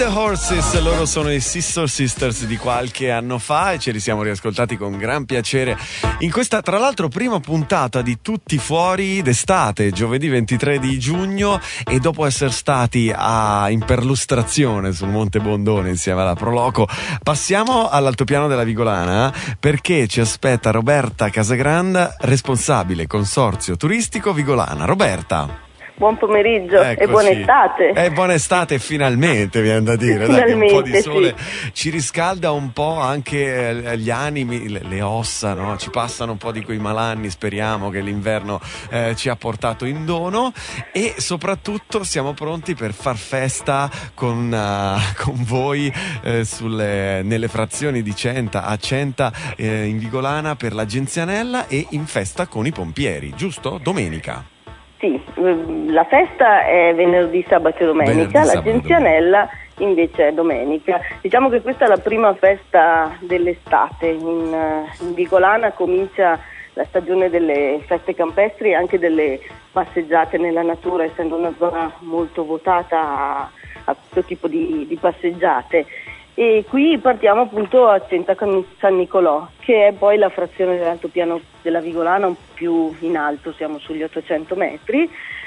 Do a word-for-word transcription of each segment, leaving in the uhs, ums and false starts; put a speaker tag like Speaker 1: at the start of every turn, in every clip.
Speaker 1: the Horses, loro sono i Sister Sisters di qualche anno fa e ce li siamo riascoltati con gran piacere in questa, tra l'altro, prima puntata di Tutti Fuori d'estate, giovedì ventitré di giugno, e dopo essere stati a in perlustrazione sul Monte Bondone insieme alla Proloco, passiamo all'altopiano della Vigolana perché ci aspetta Roberta Casagranda, responsabile consorzio turistico Vigolana. Roberta,
Speaker 2: buon pomeriggio. Eccoci. E buona estate.
Speaker 1: E buona estate finalmente, viene da dire. Dai, che un po' di sole sì. Ci riscalda un po' anche gli animi, le, le ossa, no? Ci passano un po' di quei malanni, speriamo che l'inverno eh, ci ha portato in dono, e soprattutto siamo pronti per far festa con, uh, con voi eh, sulle, nelle frazioni di Centa a Centa eh, in Vigolana per la Genzianella e in festa con i pompieri, giusto? Domenica.
Speaker 2: Sì, la festa è venerdì, sabato e domenica, venerdì, la sabato, Genzianella invece è domenica. Diciamo che questa è la prima festa dell'estate. In, in Vigolana comincia la stagione delle feste campestri e anche delle passeggiate nella natura, essendo una zona molto votata a, a questo tipo di, di passeggiate. E qui partiamo appunto a Centa San Nicolò, che è poi la frazione dell'altopiano della Vigolana, un po' più in alto, siamo sugli ottocento metri,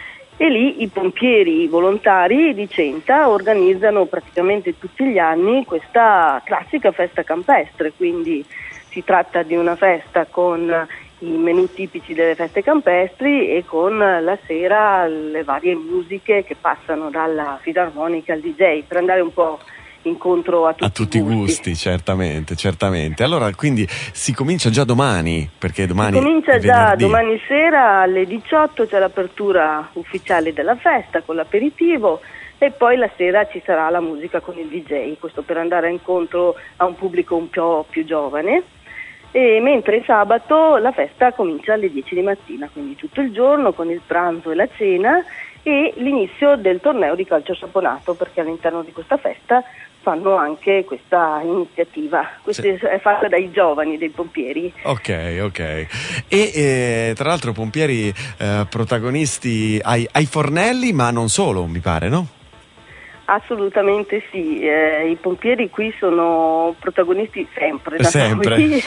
Speaker 2: e lì i pompieri volontari di Centa organizzano praticamente tutti gli anni questa classica festa campestre. Quindi si tratta di una festa con i menù tipici delle feste campestri e con la sera le varie musiche che passano dalla fisarmonica al D J, per andare un po' incontro a tutti,
Speaker 1: a tutti i gusti. gusti, certamente, certamente. Allora, quindi si comincia già domani, perché domani
Speaker 2: si comincia già
Speaker 1: venerdì.
Speaker 2: Domani sera alle diciotto c'è l'apertura ufficiale della festa con l'aperitivo e poi la sera ci sarà la musica con il D J, questo per andare incontro a un pubblico un po' più giovane. E mentre sabato la festa comincia alle dieci di mattina, quindi tutto il giorno con il pranzo e la cena e l'inizio del torneo di calcio saponato, perché all'interno di questa festa fanno anche questa iniziativa. Questa sì. È fatta dai giovani, dei pompieri.
Speaker 1: Ok, ok. E eh, tra l'altro pompieri eh, protagonisti ai, ai fornelli, ma non solo, mi pare, no?
Speaker 2: Assolutamente sì, eh, i pompieri qui sono protagonisti sempre, da
Speaker 1: sempre.
Speaker 2: Noi.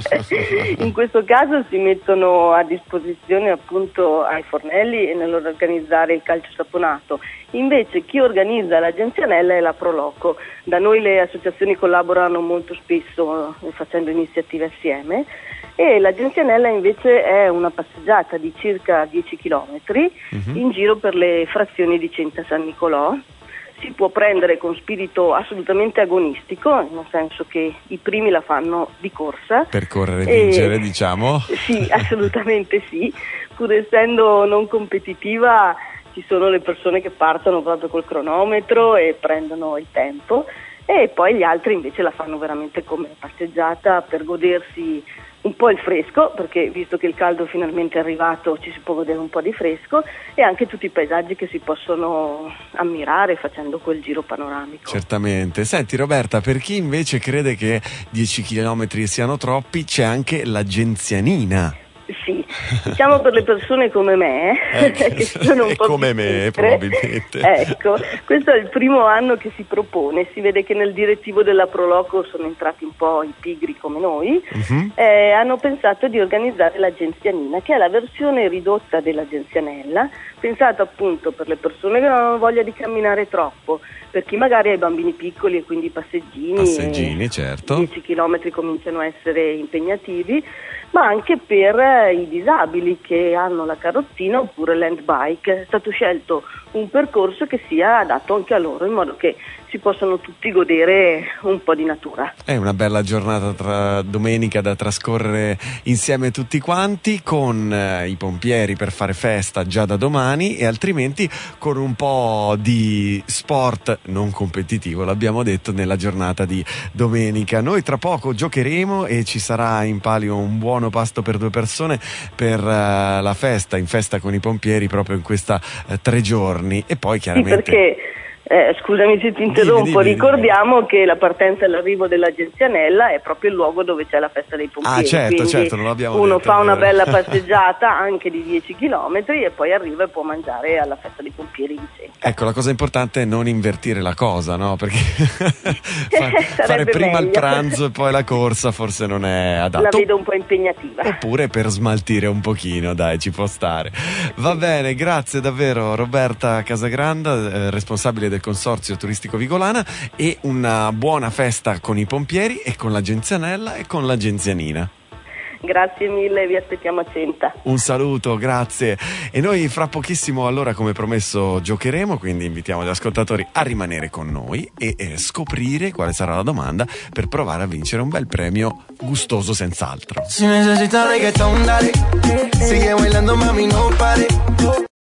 Speaker 2: In questo caso si mettono a disposizione appunto ai fornelli e nell'organizzare il calcio saponato. Invece chi organizza la Genzianella è la Proloco. Da noi le associazioni collaborano molto spesso eh, facendo iniziative assieme, e la Genzianella invece è una passeggiata di circa dieci chilometri uh-huh. in giro per le frazioni di Centa San Nicolò. Si può prendere con spirito assolutamente agonistico, nel senso che i primi la fanno di corsa.
Speaker 1: Per correre e vincere, e, diciamo.
Speaker 2: Sì, assolutamente sì. Pur essendo non competitiva, ci sono le persone che partono proprio col cronometro e prendono il tempo, e poi gli altri invece la fanno veramente come passeggiata per godersi un po' il fresco, perché visto che il caldo finalmente è arrivato ci si può godere un po' di fresco, e anche tutti i paesaggi che si possono ammirare facendo quel giro panoramico.
Speaker 1: Certamente. Senti Roberta, per chi invece crede che dieci chilometri siano troppi, c'è anche la Genzianina.
Speaker 2: Sì, diciamo per le persone come me, eh, che sono un po'
Speaker 1: come me probabilmente.
Speaker 2: Ecco, questo è il primo anno che si propone, si vede che nel direttivo della Proloco sono entrati un po' i pigri come noi, uh-huh. eh, hanno pensato di organizzare la Genzianina, che è la versione ridotta della Genzianella, pensata appunto per le persone che non hanno voglia di camminare troppo, per chi magari ha i bambini piccoli e quindi passeggini,
Speaker 1: passeggini certo.
Speaker 2: dieci chilometri cominciano a essere impegnativi, ma anche per i disabili che hanno la carrozzina oppure l'hand bike. È stato scelto un percorso che sia adatto anche a loro, in modo che si possano tutti godere un po' di natura.
Speaker 1: È una bella giornata tra domenica da trascorrere insieme tutti quanti, con eh, i pompieri per fare festa già da domani, e altrimenti con un po' di sport non competitivo, l'abbiamo detto, nella giornata di domenica. Noi tra poco giocheremo e ci sarà in palio un buono pasto per due persone per uh, la festa, in festa con i pompieri proprio in questa uh, tre giorni, e poi chiaramente...
Speaker 2: Sì, perché Eh, scusami se ti interrompo,
Speaker 1: dimmi, dimmi,
Speaker 2: ricordiamo
Speaker 1: dimmi.
Speaker 2: che la partenza e l'arrivo dell'Agenzia Nella è proprio il luogo dove c'è la festa dei pompieri.
Speaker 1: Ah, certo,
Speaker 2: quindi
Speaker 1: certo, non l'abbiamo
Speaker 2: uno
Speaker 1: detto,
Speaker 2: fa una
Speaker 1: vero.
Speaker 2: bella passeggiata anche di dieci chilometri e poi arriva e può mangiare alla festa dei pompieri di Centa.
Speaker 1: Ecco, la cosa importante è non invertire la cosa, no? Perché fare, fare prima
Speaker 2: meglio.
Speaker 1: il pranzo e poi la corsa forse non è adatto.
Speaker 2: La vedo un po' impegnativa.
Speaker 1: Oppure per smaltire un pochino, dai, ci può stare. Va bene, grazie davvero Roberta Casagranda, eh, responsabile del Consorzio Turistico Vigolana, e una buona festa con i pompieri e con l'Agenzia Nella e con l'Agenzia Nina.
Speaker 2: Grazie mille, vi aspettiamo a Centa.
Speaker 1: Un saluto, grazie. E noi fra pochissimo, allora, come promesso, giocheremo, quindi invitiamo gli ascoltatori a rimanere con noi e eh, scoprire quale sarà la domanda per provare a vincere un bel premio gustoso senz'altro.
Speaker 3: Si necesita reggaeton, dale. Sigue bailando, mami, no pare.